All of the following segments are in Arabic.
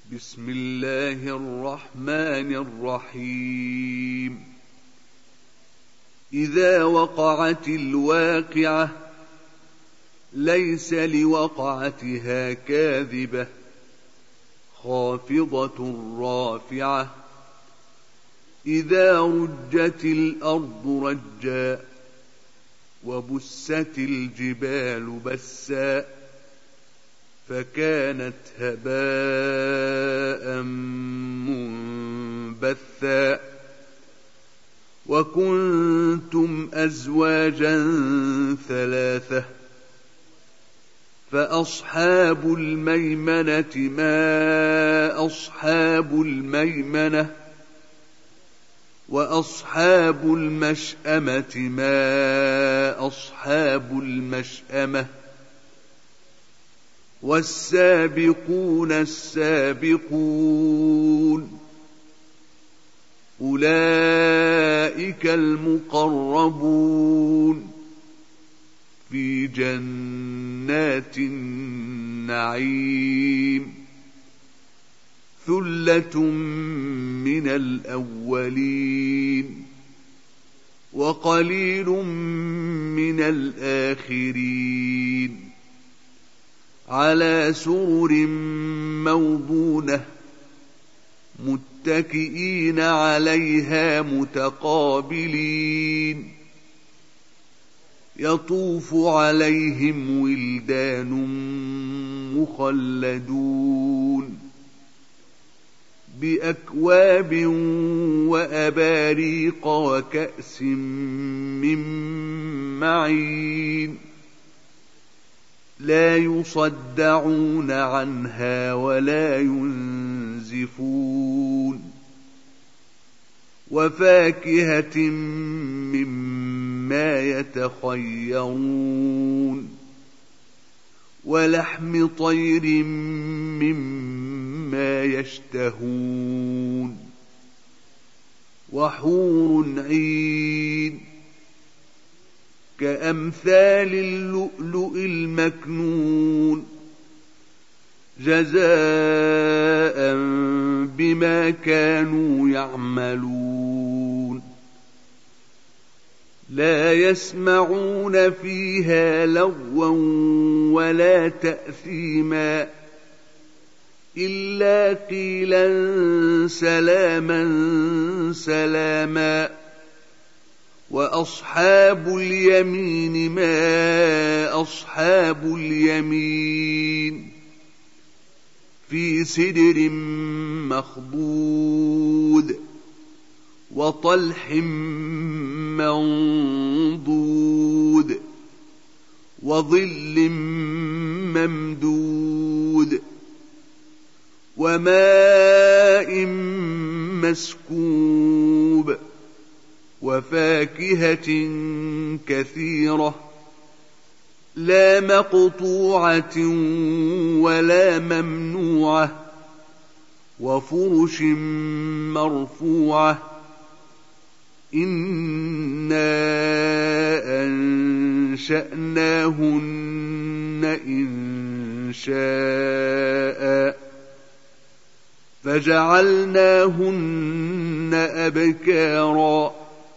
بسم الله الرحمن الرحيم. إذا وقعت الواقعة ليس لوقعتها كاذبة خافضة رافعة إذا رجت الأرض رجا وبست الجبال بسا فكانت هباء منبثا وكنتم أزواجا ثلاثة فأصحاب الميمنة ما أصحاب الميمنة وأصحاب المشأمة ما أصحاب المشأمة والسابقون السابقون أولئك المقربون في جنات النعيم ثلة من الأولين وقليل من الآخرين على سرر موضونة متكئين عليها متقابلين يطوف عليهم ولدان مخلدون بأكواب وأباريق وكأس من معين لا يصدعون عنها ولا ينزفون وفاكهة مما يتخيرون ولحم طير مما يشتهون وحور عين كأمثال اللؤلؤ المكنون جزاء بما كانوا يعملون لا يسمعون فيها لغوا ولا تأثيما إلا قيلا سلاما سلاما وأصحاب اليمين ما أصحاب اليمين في سدر مخضود وطلح منضود وظل ممدود وماء مسكوب وفاكهة كثيرة لا مقطوعة ولا ممنوعة وفرش مرفوعة إنا أنشأناهن إنشاء فجعلناهن أبكارا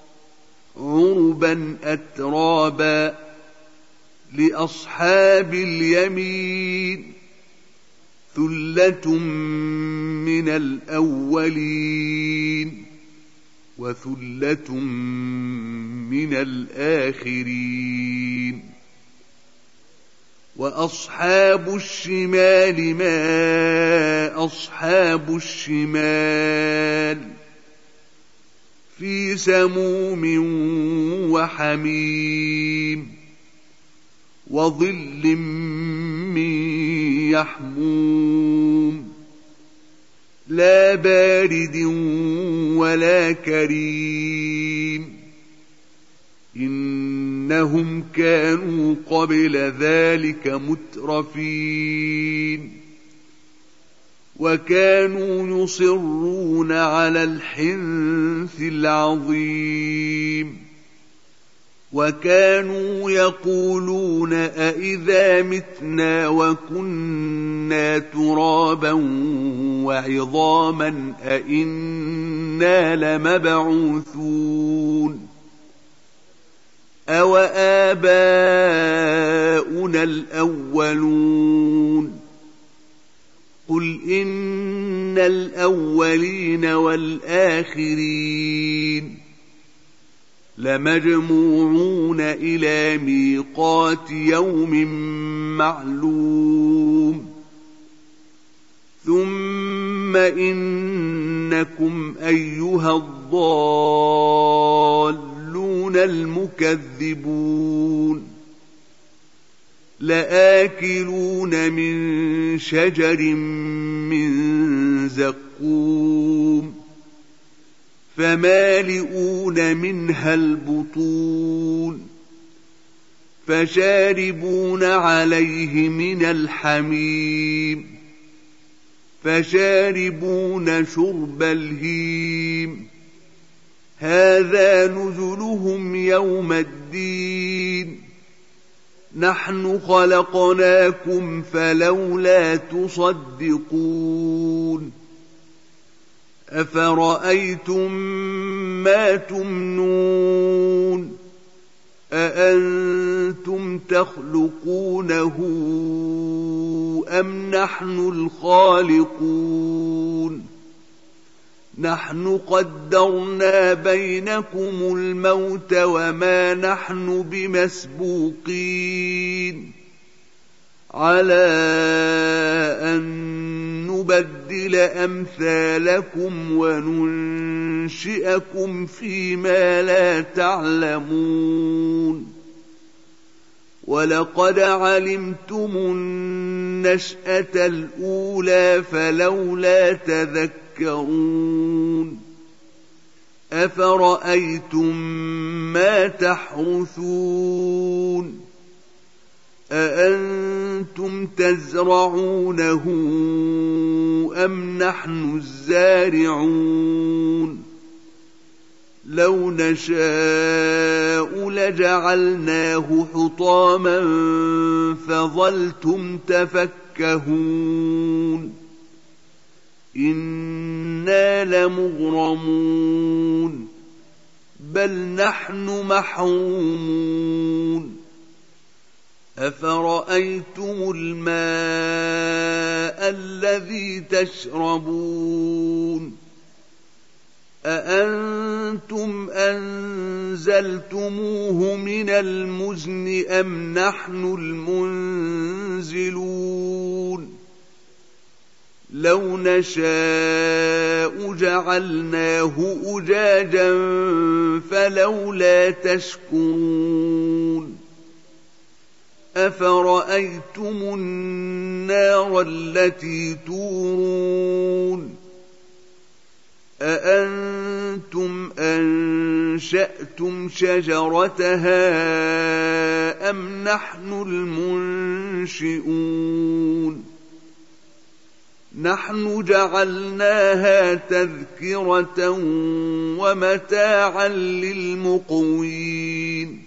عربا أترابا لأصحاب اليمين ثلة من الأولين وثلة من الآخرين وأصحاب الشمال ما أصحاب الشمال في سموم وحميم وظل من يحموم لا بارد ولا كريم إنهم كانوا قبل ذلك مترفين وكانوا يصرون على الحنث العظيم وكانوا يقولون أإذا متنا وكنا ترابا وعظاما أإنا لمبعوثون أو آباؤنا الأولون قل إن الأولين والآخرين لمجموعون إلى ميقات يوم معلوم ثم إنكم أيها الضالون المكذبون لآكلون من شجر من زقوم فمالئون منها البطون فشاربون عليه من الحميم فشاربون شرب الهيم هذا نزلهم يوم الدين نحن خلقناكم فلولا تصدقون أفرأيتم ما تمنون أأنتم تخلقونه أم نحن الخالقون نحن قدرنا بينكم الموت وما نحن بمسبوقين على أن نبدل أمثالكم وننشئكم فيما لا تعلمون ولقد علمتم النشأة الأولى فلولا تذكرون أفرأيتم ما تحرثون أأنتم تزرعونه أم نحن الزارعون لو نشاء لجعلناه حطاما فظلتم تفكهون إنا لمغرمون بل نحن محرومون أفرأيتم الماء الذي تشربون أأنتم أنزلتموه من المزن أم نحن المنزلون لو نشاء جعلناه أجاجا فلولا تشكرون أفرأيتم النار التي تورون أأنتم أنشأتم شجرتها أم نحن المنشئون نحن جعلناها تذكرة ومتاعا للمقوين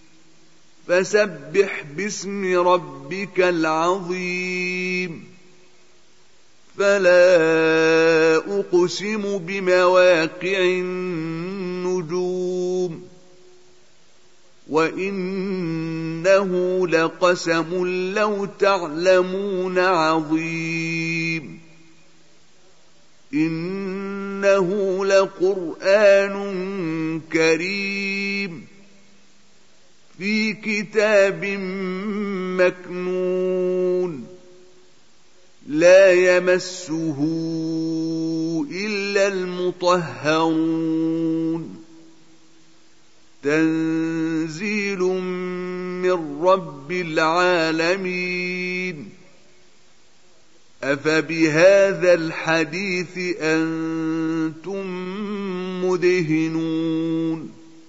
فسبح باسم ربك العظيم فلا أقسم بمواقع النجوم وإنه لقسم لو تعلمون عظيم إنه لقرآن كريم في كتاب مكنون لا يمسه إلا المطهرون تنزيل من رب العالمين أفبهذا الحديث أنتم مدهنون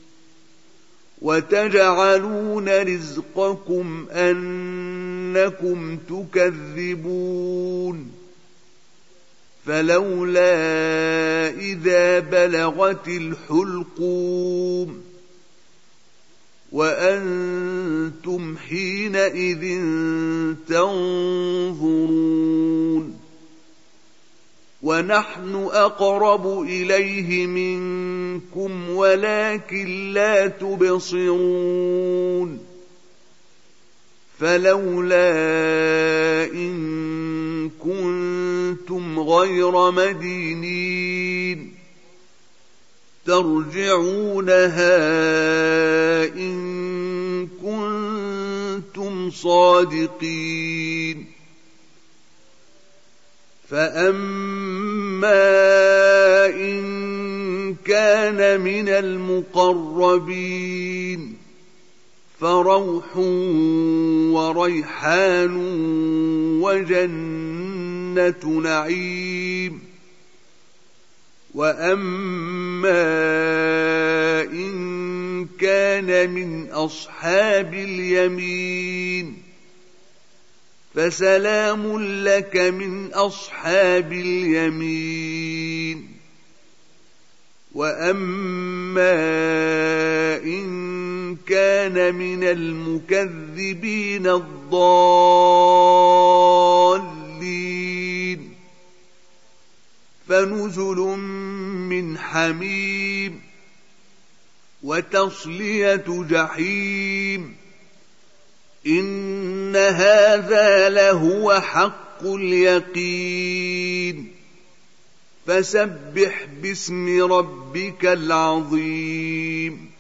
وتجعلون رزقكم أنكم تكذبون فلولا إذا بلغت الحلقوم وأنتم حينئذ تنظرون ونحن أقرب إليه منكم ولكن لا تبصرون فلولا إن كنتم غير مدينين ترجعونها إن كنتم صادقين فأما إن كان من المقربين فروح وريحان وجنة نعيم وأما إن كان من أصحاب اليمين فسلام لك من أصحاب اليمين وأما إن كان من المكذبين الضالين فنزل من حميم وتصلية جحيم إن هذا لهو حق اليقين فسبح باسم ربك العظيم